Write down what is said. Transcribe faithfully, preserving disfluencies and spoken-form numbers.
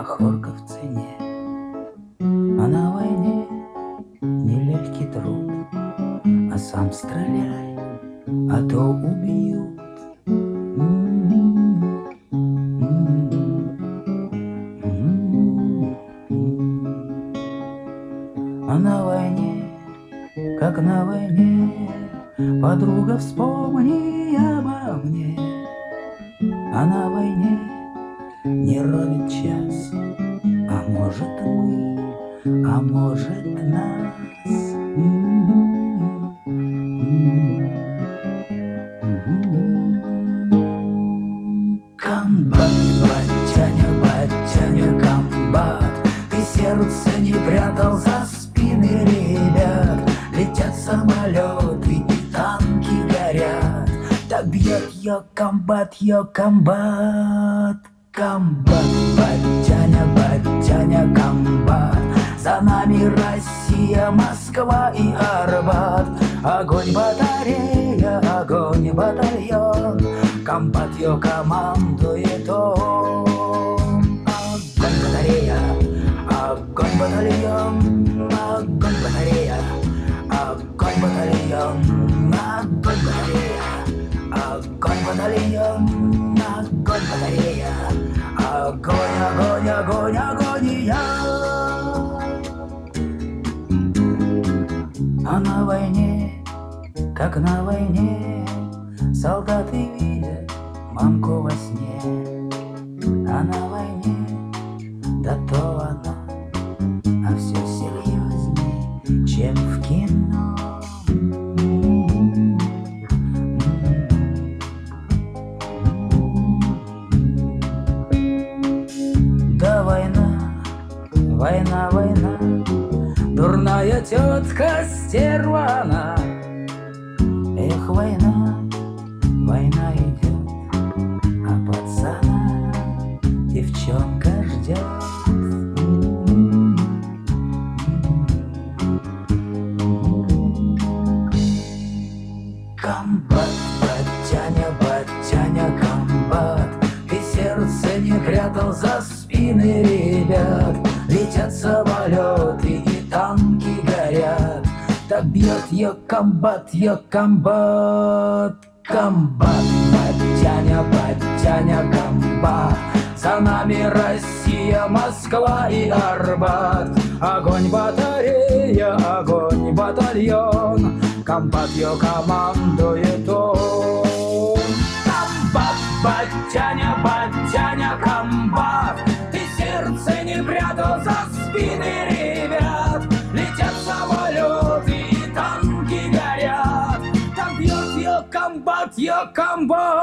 махорка в цене, а на войне нелегкий труд. А сам стреляй, а то убьют. А на войне, как на войне, подруга, вспомни обо мне. А на войне не ровен час, а может мы, а может нас. Комбат, батяня, батяня, комбат, ты сердце не прятал за спины ребят. Летят самолеты и танки горят. Так бьет ее комбат, ее комбат. Комбат, батяня, батяня, комбат, за нами Россия, Москва и Арбат. Огонь батарея, огонь батальон, комбат ее командует он. Огонь батарея, огонь батальон, огонь батарея, огонь батальон, огонь батарея, огонь батальон, огонь батарея, огонь, огонь, огонь, агония. А на войне, как на войне, солдаты видят мамку во сне. А на войне, да то оно, а все серьезней, чем в кино. Да война, война, война, дурная тетка стервана. Эх, война, война идет, а пацана девчонка ждет. Комбат, батяня, батяня, комбат, ты сердце не прятал за спины ребят. Летят самолеты и танки горят. Так бьет ее комбат, ее комбат. Комбат, батяня, батяня, комбат, за нами Россия, Москва и Арбат. Огонь батарея, огонь батальон, комбат ее командует он. Комбат, батяня, батяня, комбат, ты сердце не прятал за спины ребят. Летят самолеты и танки горят. Так бьет ее комбат, ее комбат.